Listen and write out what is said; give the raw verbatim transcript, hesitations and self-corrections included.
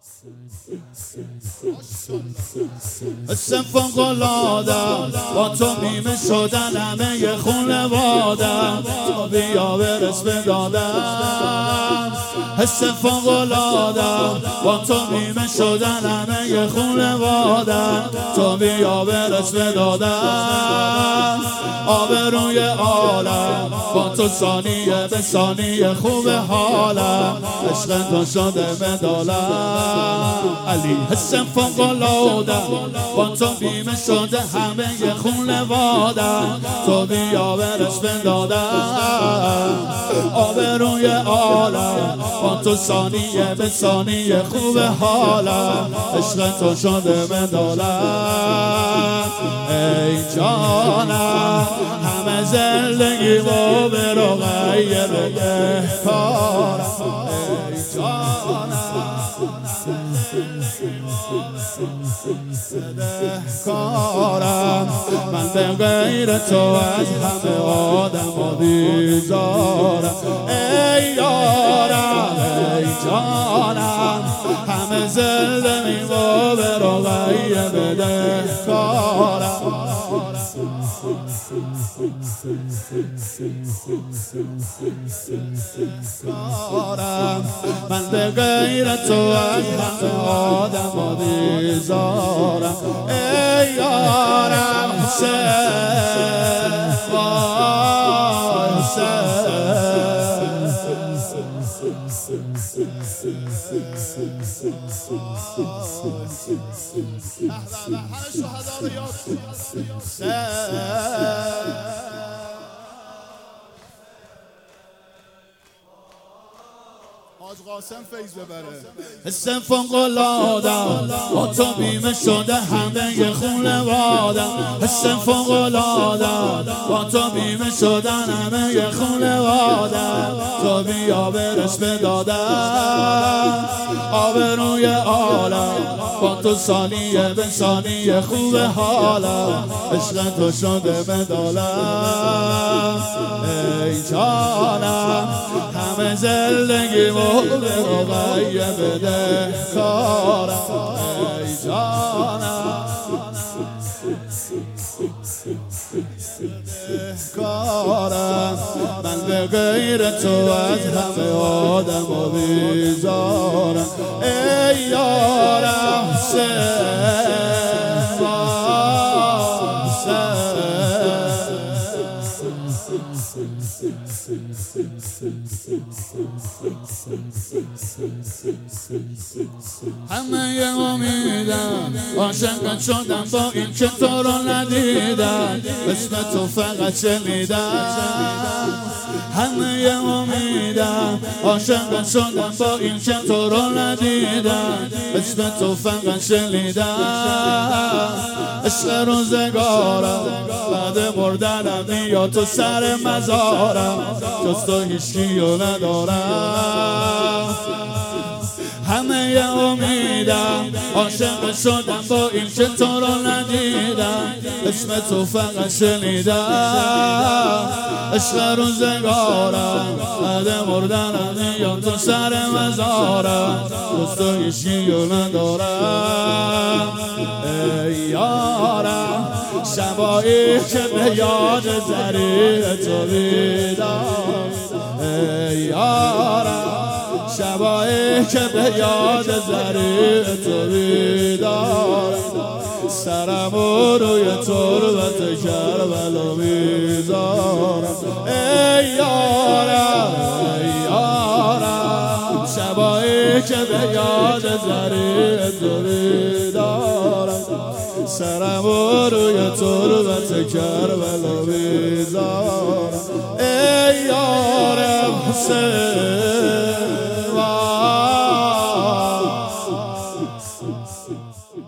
حس فوق‌العاده‌ام با تو نیمه شدن همه خونواده‌ام، تو بیا برس به دادم. حس فوق‌العاده‌ام با تو نیمه شدن همه خونواده‌ام، تو بیا برس به دادم. آبروی عالم با تو ثانیه به ثانیه خوب حالم، عشق تو شده مدالم. علی حس فوق‌العاده‌ام با تو بیمه شده همه خونواده‌ام، تو بیا برس به دادم. آبروی عالم با تو ثانیه به ثانیه خوب حالم، عشق تو شده مدالم. ای جانم همه زندگی و برو غیر بده کارم. ای جانم کارم، من به غیر تو از همه آدم و بیزارم. ای یارم ای جانم همه زندگی و برو غیر بده کارم. من به غیر تو از همه آدم و بیزارم. ای یارم حسین وای حاج قاسم فیض ببره. حس فوق‌العاده‌ام با تو بیمه شده همه خونواده‌ام، حس فوق‌العاده‌ام با تو بیمه شدن همه خونواده‌ام، تو بیا برس به دادم. آبروی عالم با تو ثانیه به ثانیه خوب حالم، عشق تو شده مدالم. ای جانم همه زندگی و برو غیر بده کارم. ای جانم کارم، من به غیر تو از همه آدم و بیزارم. ای یارم حسین همه امیدم عاشق شدم با این که تو رو ندیدم، اسم تو فقط شنیدم. همه امیدم عاشق شدم با این که تو رو ندیدم، اسم تو فقط شنیدم. عشق روزگارم بعد مردنم بیا تو سر مزارم، جز تو هیچکی رو ندارم. همه امیدم عاشق شدم با این که تو رو ندیدم، اسم تو فقط شنیدم. عشق روزگارم بعد مردنم یا تو سر مزارم، جز تو هیچکی رو ندارم. ای یارم شبایی که به یاد زریع تو بیدار. ای یارم شبایی که به یاد زریع تو بیدارم، سرمو روی تربت کربلا میذارم. ای یارم ای یارم شبایی که به یاد زریع تو بیدارم، سرمو روی تربت کربلا میذارم. ای یارم حسین